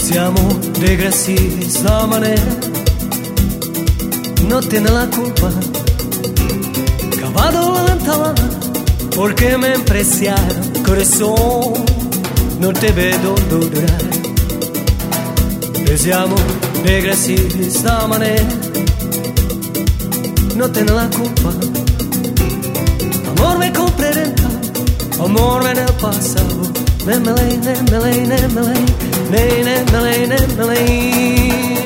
Siamo dei grassi sta manera, non tiene la colpa, che vado lenta, perché mi impressiona, corazón, non te vedo durare. E siamo dei grassi sta manera, non tiene la colpa, amor me comprerenta, amor me nel passato, nemmelei, nemmelei, nemmelei. Nei, nemmelei, nemmelei.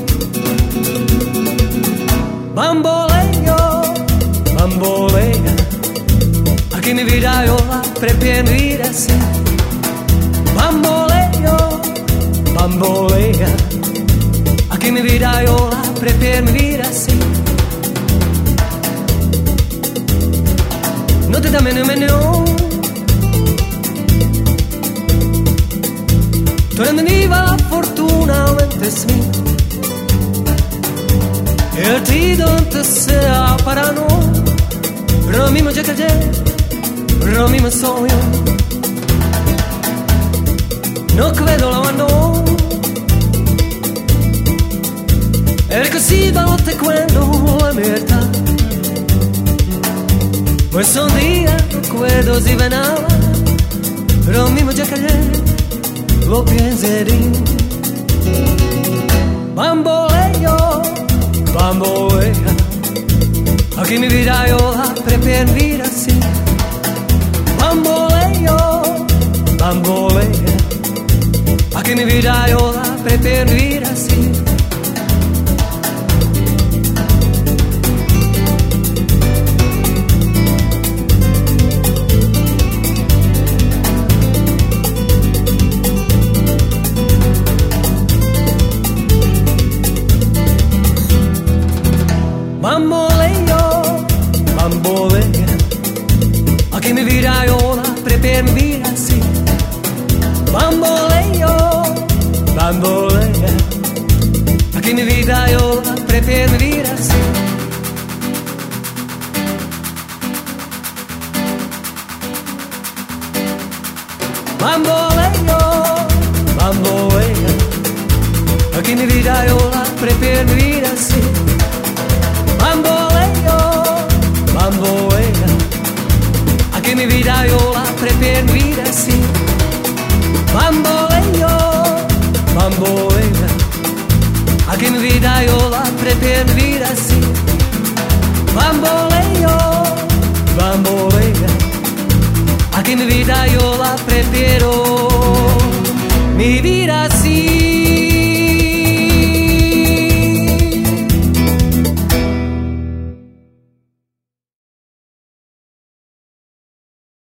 Bamboleio, bamboleia, aquí mi vida yo la prefiero ir así. Bamboleio, bamboleia, aquí mi vida yo la prefiero vivir así. No te da menú. Tu veniva fortunamente sí. El ti donde sea para no. Lo mismo ya que ayer, lo mismo soy yo. No credo la mano. El que si va te cuento la verdad. Pues un día recuerdos y venaba. Lo mismo ya que ayer. Lo penseré. Bamboleo, bambolea, aquí mi vida yo la prefiero vivir así. Bamboleo, bambolea, aquí mi vida yo la prefiero vivir así. Bamboleo, bambolea, aquí mi vida yo la prefiero vivir así. Bamboleo, bambolea, aquí mi vida yo la prefiero vivir así. Bamboleo, bambolea, aquí mi vida yo la prefiero vivir así. Bamboleo, bambolea, aquí mi vida yo la prefiero vivir así. Bamboleo, bambolea, aquí mi vida yo la prefiero vivir así.